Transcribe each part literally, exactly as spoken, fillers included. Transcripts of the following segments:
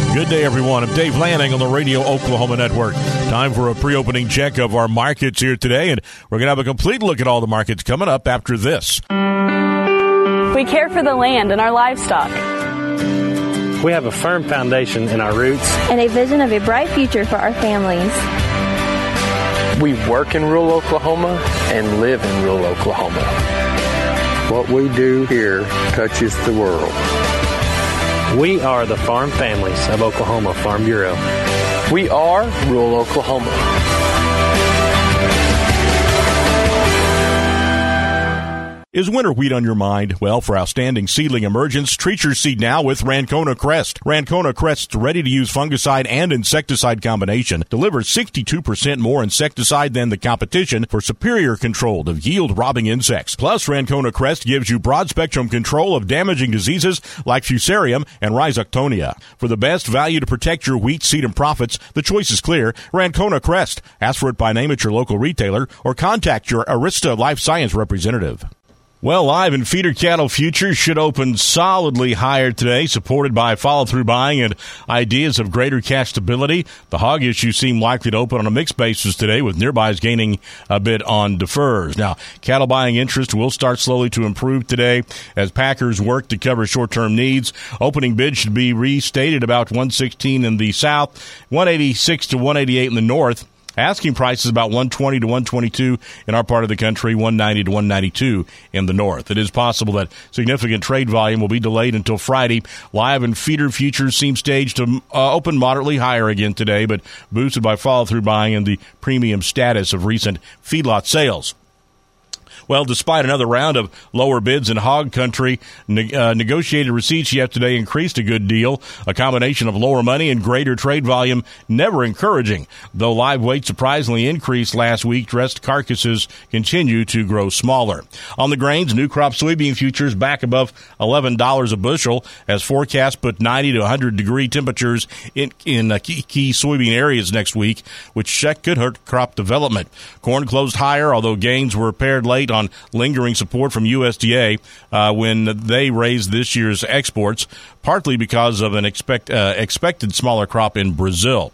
Good day, everyone. I'm Dave Lanning on the Radio Oklahoma Network. Time for a pre-opening check of our markets here today, and we're going to have a complete look at all the markets coming up after this. We care for the land and our livestock. We have a firm foundation in our roots and a vision of a bright future for our families. We work in rural Oklahoma and live in rural Oklahoma. What we do here touches the world. We are the farm families of Oklahoma Farm Bureau. We are rural Oklahoma. Is winter wheat on your mind? Well, for outstanding seedling emergence, treat your seed now with Rancona Crest. Rancona Crest's ready-to-use fungicide and insecticide combination delivers sixty-two percent more insecticide than the competition for superior control of yield-robbing insects. Plus, Rancona Crest gives you broad-spectrum control of damaging diseases like Fusarium and Rhizoctonia. For the best value to protect your wheat seed and profits, the choice is clear. Rancona Crest. Ask for it by name at your local retailer or contact your Arista Life Science representative. Well, live and feeder cattle futures should open solidly higher today, supported by follow-through buying and ideas of greater cash stability. The hog issues seem likely to open on a mixed basis today, with nearbys gaining a bit on defers. Now, cattle buying interest will start slowly to improve today as packers work to cover short-term needs. Opening bid should be restated about one sixteen in the south, one eighty-six to one eighty-eight in the north. Asking prices about one twenty to one twenty-two in our part of the country, one ninety to one ninety-two in the north. It is possible that significant trade volume will be delayed until Friday. Live and feeder futures seem staged to uh, open moderately higher again today, but boosted by follow-through buying and the premium status of recent feedlot sales. Well, despite another round of lower bids in hog country, ne- uh, negotiated receipts yesterday increased a good deal. A combination of lower money and greater trade volume, never encouraging. Though live weight surprisingly increased last week, dressed carcasses continue to grow smaller. On the grains, new crop soybean futures back above eleven dollars a bushel as forecasts put ninety to one hundred degree temperatures in, in uh, key, key soybean areas next week, which could hurt crop development. Corn closed higher, although gains were paired late on lingering support from U S D A uh, when they raised this year's exports, partly because of an expect, uh, expected smaller crop in Brazil.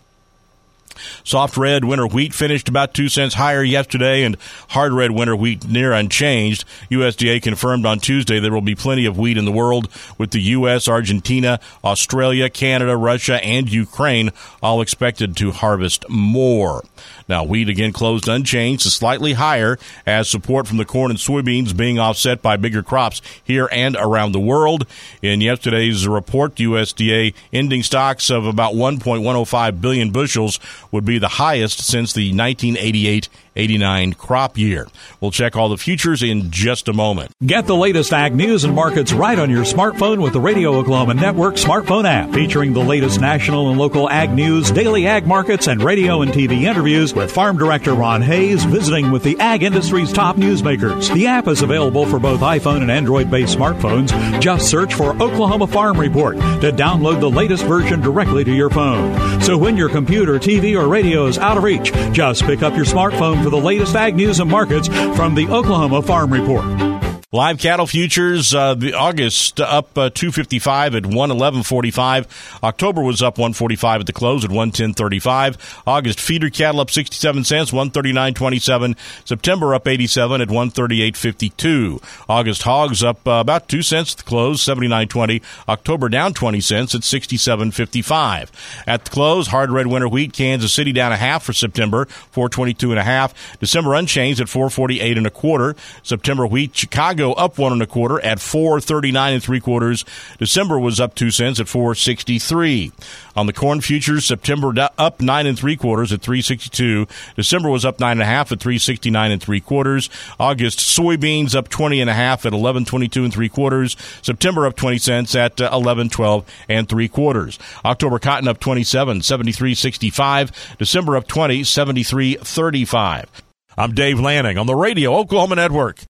Soft red winter wheat finished about two cents higher yesterday, and hard red winter wheat near unchanged. U S D A confirmed on Tuesday there will be plenty of wheat in the world, with the U S, Argentina, Australia, Canada, Russia, and Ukraine all expected to harvest more. Now, wheat again closed unchanged to slightly higher as support from the corn and soybeans being offset by bigger crops here and around the world. In yesterday's report, U S D A ending stocks of about one point one oh five billion bushels would be the highest since the nineteen eighty-eight eighty-nine crop year. We'll check all the futures in just a moment. Get the latest ag news and markets right on your smartphone with the Radio Oklahoma Network smartphone app, featuring the latest national and local ag news, daily ag markets, and radio and T V interviews with Farm Director Ron Hayes visiting with the ag industry's top newsmakers. The app is available for both iPhone and Android-based smartphones. Just search for Oklahoma Farm Report to download the latest version directly to your phone. So when your computer, T V, or radio is out of reach, just pick up your smartphone for the latest ag news and markets from the Oklahoma Farm Report. Live cattle futures, uh, the August up uh, two fifty-five at one eleven forty-five. October was up one forty-five at the close at one ten thirty-five. August feeder cattle up sixty-seven cents, one thirty-nine twenty-seven. September up eighty-seven at one thirty-eight fifty-two. August hogs up uh, about two cents at the close, seventy-nine twenty. October down twenty cents at sixty-seven fifty-five. At the close, hard red winter wheat, Kansas City down a half for September, four twenty-two and a half. December unchanged at four forty-eight and a quarter. September wheat, Chicago up one and a quarter at four thirty-nine and three quarters. December was up two cents at four sixty-three. On the corn futures, September up nine and three quarters at three sixty-two. December was up nine and a half at three sixty-nine and three quarters. August soybeans up twenty and a half at eleven twenty-two and three quarters. September up twenty cents at eleven twelve and three quarters. October cotton up twenty-seven, seventy-three sixty-five. December up twenty, seventy-three thirty-five. I'm Dave Lanning on the Radio Oklahoma Network.